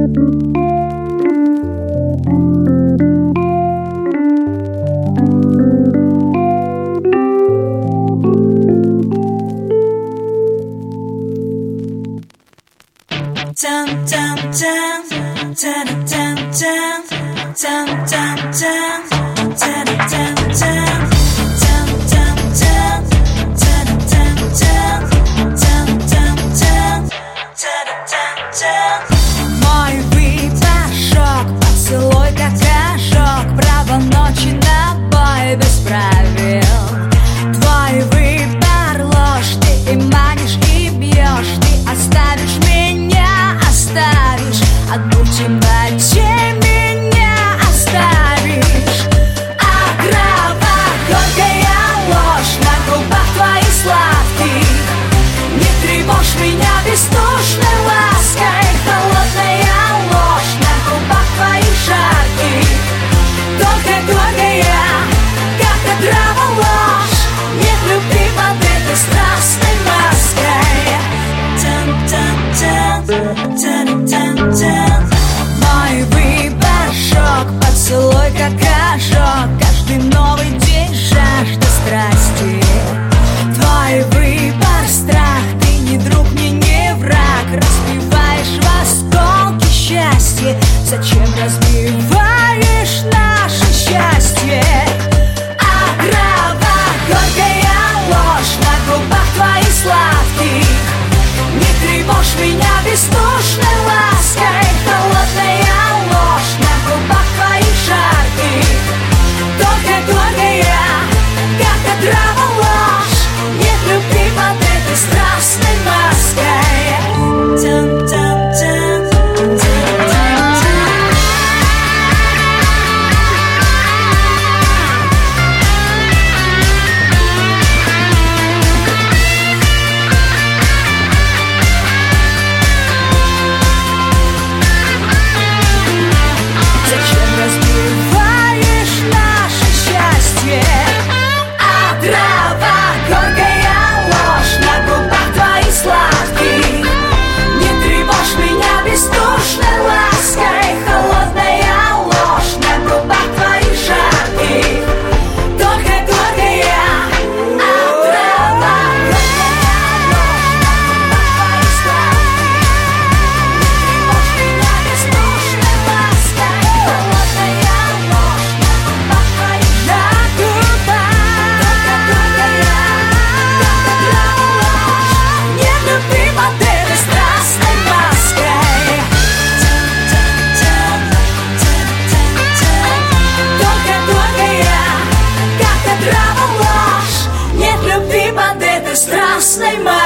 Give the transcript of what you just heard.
Мой выбор шок, поцелуй как ожог, право ночи на бой без правил. Твой выбор ложь, ты и манишь, и бьешь, ты оставишь меня, оставишь одну в темноте меня оставишь. Отрава, горькая ложь на губах твоих сладких. Не тревожь меня бездушной лаской. Холодная ложь на губах твоих жарких. Только горькая, как отрава ложь. Нет любви под этой страстной маской. Мой выбор шок, поцелуй как ожог. Каждый новый день жажда страсти. Твой выбор страх, ты не друг, мне не враг. Разбиваешь в осколки счастье. Зачем разбиваешь наше счастье? Отрава, горькая ложь на губах твоих сладких. Не тревожь меня бездушной лаской. Холодная ложь на губах твоих жарких. Только горькая, как отрава ложь. Нет любви под этой страстной маской. Зачем разбиваешь наше счастье? Отрава, горькая ложь на губах твоих сладких. Не тревожь меня бездушной лаской. Холодная ложь на губах твоих жарких. Только горькая отрава, горькая ложь на губах твоих сладких. Не тревожь меня бездушной лаской. Холодная ложь на губах твоих жарких. Только горькая, как отрава ложь. Нет любви под этой страстной маской. Только горькая, как отрава ложь. Нет любви под этой страстной маской.